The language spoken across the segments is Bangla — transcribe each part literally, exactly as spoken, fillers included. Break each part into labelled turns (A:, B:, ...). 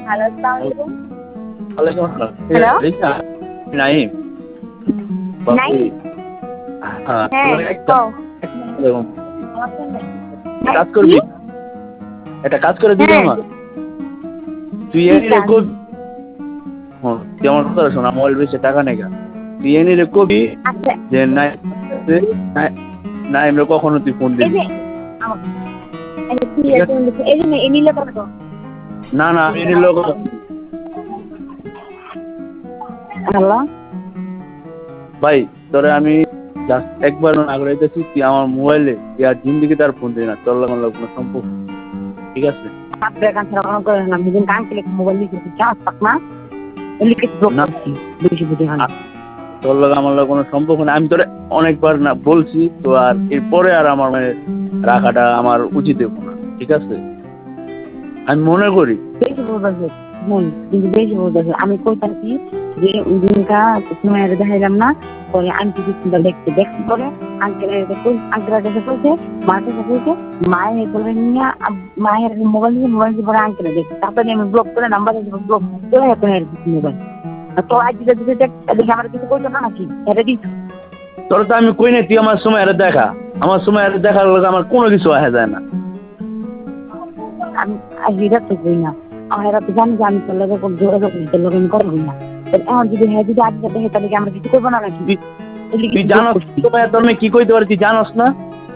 A: হ্যালো, আসসালামু আলাইকুম।
B: ওয়ালাইকুম আসসালাম।
A: হ্যালো?
B: রিচা? নাইম?
A: নাইম?
B: হ্যাঁ,
A: হ্যাঁ,
B: তোর একটা
A: কও।
B: কাজ
A: কি?
B: করবি? একটা কাজ করে দিবি
A: হ্যাঁ।
B: আমার? তুই
A: কি
B: এনিরে
A: কাজ?
B: কবি হ্যাঁ, তুই আমার কথা শোন, মোবাইল বেচে টাকা নেগা। তুই এনিরে কবি
A: আচ্ছা,
B: যে নাই নাইমরে কখনো তুই ফোন
A: এই
B: দিবি
A: যে
B: না।
A: আমার এই যে কি
B: ঠিক
A: আছে
B: আছে?
A: এই যে এই নিলে কত?
B: না, না, আমি এনির লোক
A: হ্যালো?
B: ভাই, তোরে আমি জাস্ট একবার আগ্রহ দিতেছি, তুই আমার মোবাইলে তুই আর জিন্দিগিতে আর ফোন দিবি না। তোর লগে আমার লগে কোনো সম্পর্ক নেই। ঠিক আছে?
A: আপনার কাছে রাখা করে না, আমি কিন্তু আঙ্কেল মোবাইল লিখেছি, চার্জ পাক না? লিখেছি ব্লক
B: না,
A: করছি। বেশি বুঝে খান।
B: আ- তোর লগে আমার লগে কোনো সম্পর্ক নেই। আমি তোরে অনেকবার না বলছি তো, আর এরপরে আর আমার মানে রাখাটা আমার উচিত হইব না। ঠিক আছে? আমি মনে করি
A: বেশি বলতেছে হুম কিন্তু বেশি বলতেছে আমি কইতাছি যে ওই দিনটা তোমার দেখাইলাম না পরে আন্টি চিন্তা দেখতে দেখতে পরে আঙ্কেল আঙ্কেলের কাছে কইছে মার কাছে কইছে মায়ের বলে নিয়ে মায়ের মোবাইল নিয়ে মোবাইল দিয়ে পরে আঙ্কেলে দেখছে তারপরে আমি ব্লক করে নাম্বার ব্লক করে এখন মোবাইল তো আজ দিতে দিতে দেখে আমার কিছু কইতো না নাকি এটা দিস
B: তোর তো আমি কই নাই তুই আমার সময় আরে দেখা। আমার সময় আরে দেখার লগে আমার কোনো কিছু আসে যায় না।
A: আমি এটা তো কই না এরা তো জানি যে আমি তোর লোকের যোগাযোগ তোর লোক আমি করবো না এখন যদি হ্যাঁ যদি আজ দেখে তাহলে কি আমরা কিছু করবো না নাকি
B: তুই তুই জানোস সময় তোর মেয়ে কি কইতে পারে তুই জানোস না?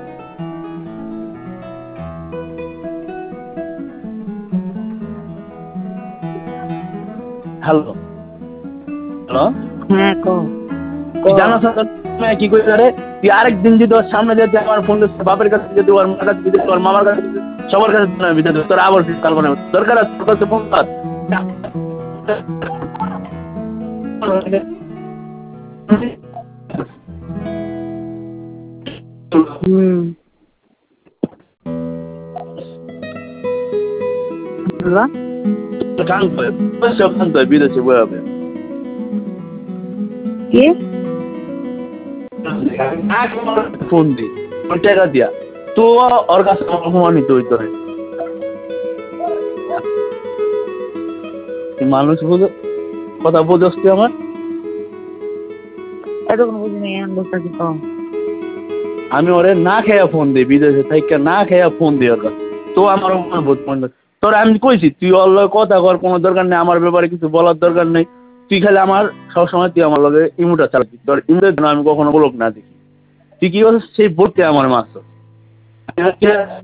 B: হ্যালো হ্যালো
A: হ্যাঁ কো
B: তুই জানোস না তোর মেয়ে কি কইতে পারে? তুই আরেকদিন যদি ওর সামনে যেতে আমার ফোন দিচ্ছে বাপের কাছে যদি ওর মার কাছে যদি ওর মামার কাছে সবার কাছে দিতে তোর আবার কাল বানাবে দরকার আছে তোর কাছে ফোন কর।
A: হুম হ্যালো
B: কান করে সব কান করে বিদেশে বয়ে হবে
A: কি
B: ফোন দি টাকা দিয়া তো ওর কাছে অপমানিত হইতে হয়। মানুষ বুঝো কথা বোঝস তুই আমার?
A: এতক্ষণ বুঝি নাই এখন বলতেছি কম
B: আমি ওরে না খেয়া ফোন দিই বিদেশে থেকে না খেয়া ফোন দিই ওর কাছে তো আমার মনে বোধ মনে তোর আমি কইছি তুই ওর লগে কথা কর কোনো দরকার নেই আমার ব্যাপারে কিছু বলার দরকার নেই তুই খালি আমার সবসময় তুই আমার লগে ইমোটা চালাবি তোর ইমোটের জন্য আমি কখনো বলক না দেখি তুই কি বলছিস সেই বোধকে আমার মাছ